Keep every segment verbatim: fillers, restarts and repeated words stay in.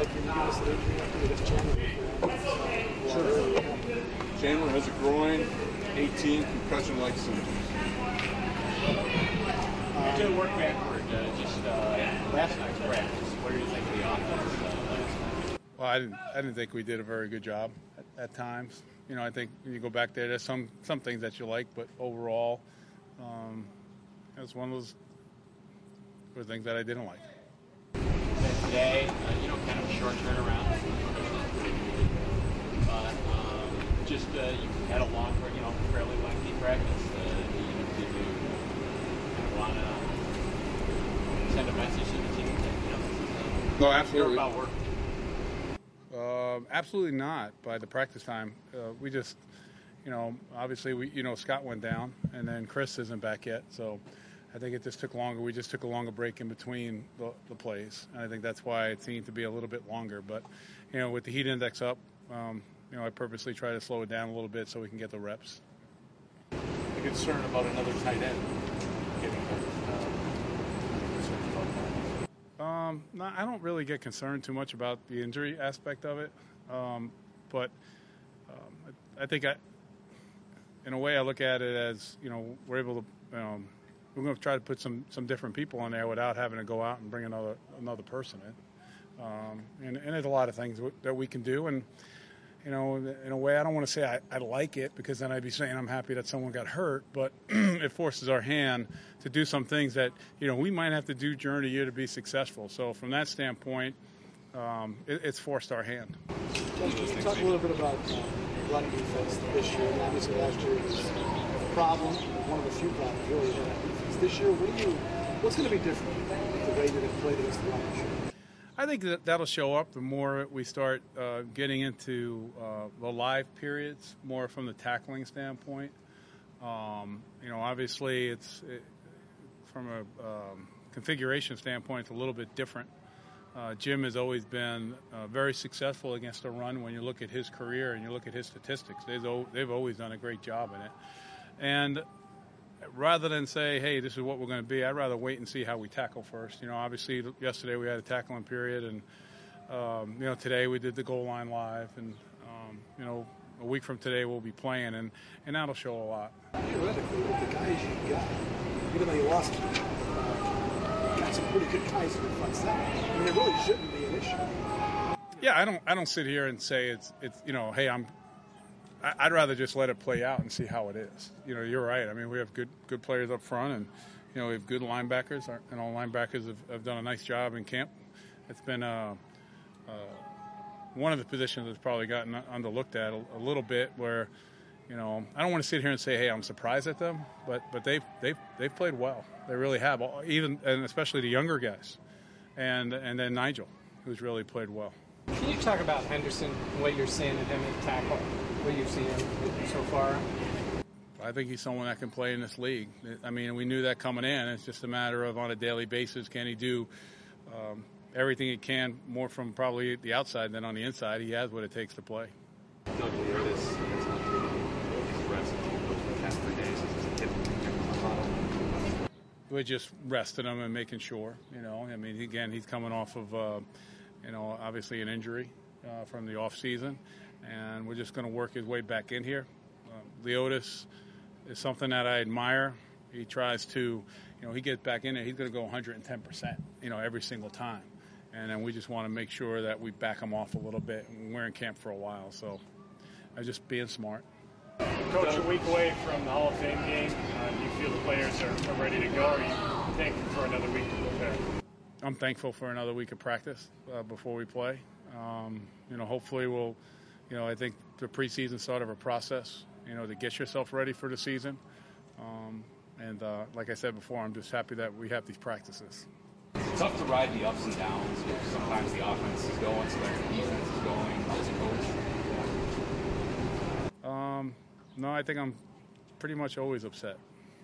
guy can give us an injury after this Chandler? Sure. Chandler has a groin, eighteen concussion-like symptoms. Um, to work backward, uh, just uh, last night's practice, what do you think of the offense uh, last night? Well, I didn't, I didn't think we did a very good job at, at times. You know, I think when you go back there, there's some, some things that you like, but overall, um, it was one of those were things that I didn't like. And today, uh, you know, kind of a short turnaround. But um, just uh, you had a long, you know, fairly lengthy practice. Uh, did you kind of want to send a message to the team that, you know, this is No, uh, absolutely. about work? Um, absolutely not. By the practice time, uh, we just, you know, obviously we, you know, Scott went down, and then Chris isn't back yet, so I think it just took longer. We just took a longer break in between the, the plays, and I think that's why it seemed to be a little bit longer. But, you know, with the heat index up, um, you know, I purposely try to slow it down a little bit so we can get the reps. A concern about another tight end getting hurt. Uh, Um, no, I don't really get concerned too much about the injury aspect of it, um, but um, I, I think I, in a way, I look at it as, you know, we're able to, um, we're going to try to put some, some different people in there without having to go out and bring another another person in, um, and, and there's a lot of things that we can do, and you know, in a way, I don't want to say I, I like it, because then I'd be saying I'm happy that someone got hurt, but it forces our hand to do some things that, you know, we might have to do during the year to be successful. So from that standpoint, um, it, it's forced our hand. Josh, can you talk a little bit about uh, run defense this year? And obviously last year was a problem, one of the few problems really that had defense. This year, what do you, what's going to be different with the way you're going to play against the run this year? I think that that'll show up the more we start uh, getting into uh, the live periods, more from the tackling standpoint. Um, you know, obviously, it's it, from a um, configuration standpoint, it's a little bit different. Uh, Jim has always been uh, very successful against the run. When you look at his career and you look at his statistics, they've, they've always done a great job in it. And rather than say, hey, this is what we're going to be, I'd rather wait and see how we tackle first. You know, obviously yesterday we had a tackling period, and, um, you know, today we did the goal line live, and, um, you know, a week from today we'll be playing, and, and that'll show a lot. Theoretically, with the guys you got, even though you lost them, uh, you got some pretty good guys in the front seven. I mean, it really shouldn't be an issue. Yeah, I don't I don't sit here and say it's, it's you know, hey, I'm, I'd rather just let it play out and see how it is. You know, you're right. I mean, we have good good players up front, and, you know, we have good linebackers. Our, and all linebackers have, have done a nice job in camp. It's been uh, uh, one of the positions that's probably gotten underlooked at a, a little bit, where, you know, I don't want to sit here and say, hey, I'm surprised at them, but but they've they've they've played well. They really have, even and especially the younger guys, and and then Nigel, who's really played well. Can you talk about Henderson, what you're seeing in him at tackle, what you've seen him so far? I think he's someone that can play in this league. I mean, we knew that coming in. It's just a matter of, on a daily basis, can he do um, everything he can, more from probably the outside than on the inside. He has what it takes to play. Doug Leotis has not been his rest for the past three days. Is it We're just resting him and making sure, you know. I mean, again, he's coming off of, uh, you know, obviously an injury uh, from the off season, and we're just going to work his way back in here. Uh, Leotis is something that I admire. He tries to, you know, he gets back in there, he's going to go one hundred ten percent, you know, every single time. And then we just want to make sure that we back him off a little bit. We're in camp for a while, so I'm just being smart. Coach, a week away from the Hall of Fame game, uh, do you feel the players are, are ready to go, or are you thankful for another week to prepare? I'm thankful for another week of practice uh, before we play. Um, you know, hopefully we'll, you know, I think the preseason sort of a process, you know, to get yourself ready for the season. Um, and uh, like I said before, I'm just happy that we have these practices. It's tough to ride the ups and downs. Sometimes the offense is going, sometimes the defense is going. As a coach? Um, no, I think I'm pretty much always upset.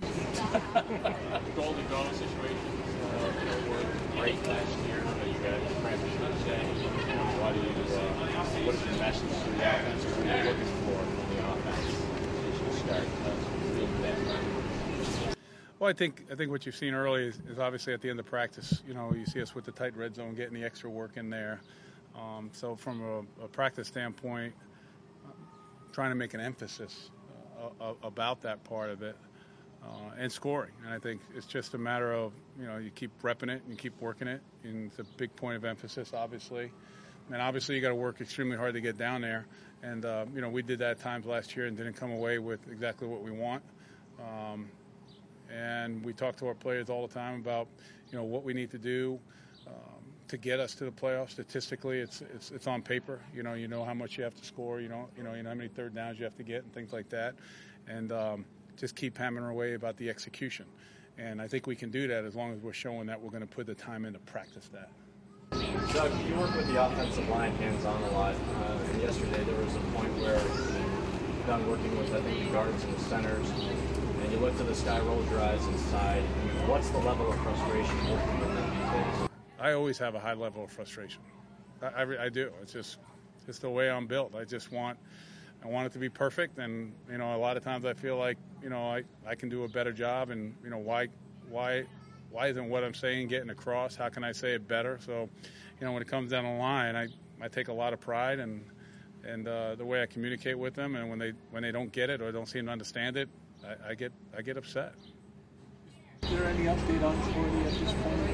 Golden goal situations uh, you know, were great last year. Uh, you guys practiced on today. What do you, uh, what is your message to the offense? What are you looking for from the offense as you start uh, doing that? Well, I think I think what you've seen early is, is obviously at the end of practice. You know, you see us with the tight red zone, getting the extra work in there. Um, so from a, a practice standpoint, uh, trying to make an emphasis uh, about that part of it uh, and scoring. And I think it's just a matter of, you know, you keep repping it and you keep working it. And it's a big point of emphasis, obviously. And obviously you got to work extremely hard to get down there. And, uh, you know, we did that at times last year and didn't come away with exactly what we want. Um, and we talk to our players all the time about, you know, what we need to do um, to get us to the playoffs. Statistically, it's, it's it's on paper. You know, you know how much you have to score. You know, you know, you know how many third downs you have to get and things like that. And um, just keep hammering away about the execution. And I think we can do that as long as we're showing that we're going to put the time in to practice that. Doug, you work with the offensive line hands-on a lot. Uh, and yesterday there was a point where you're done working with, I think, the guards and the centers, and you look to the sky, rolled your eyes inside. I mean, what's the level of frustration working with them these days? I always have a high level of frustration. I, I, I do. It's just it's the way I'm built. I just want I want it to be perfect, and you know, a lot of times I feel like you know I, I can do a better job, and you know why why. Why isn't what I'm saying getting across? How can I say it better? So, you know, when it comes down the line, I, I take a lot of pride in and uh, the way I communicate with them. And when they when they don't get it or don't seem to understand it, I, I get I get upset. Is there any update on Jordy at this point?